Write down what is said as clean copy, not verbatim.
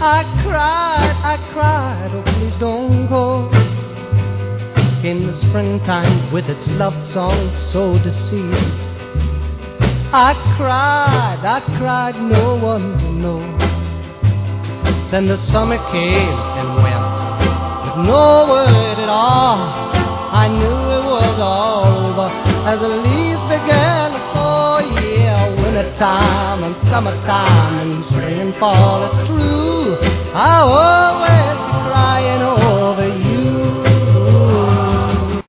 I cried, oh please don't go. Came the springtime with its love song so deceiving. I cried, no one will know. Then the summer came and went with no word at all. I knew it was all over as the leaves began to fall. Yeah, wintertime and summertime and spring and fall, it's true. I always be crying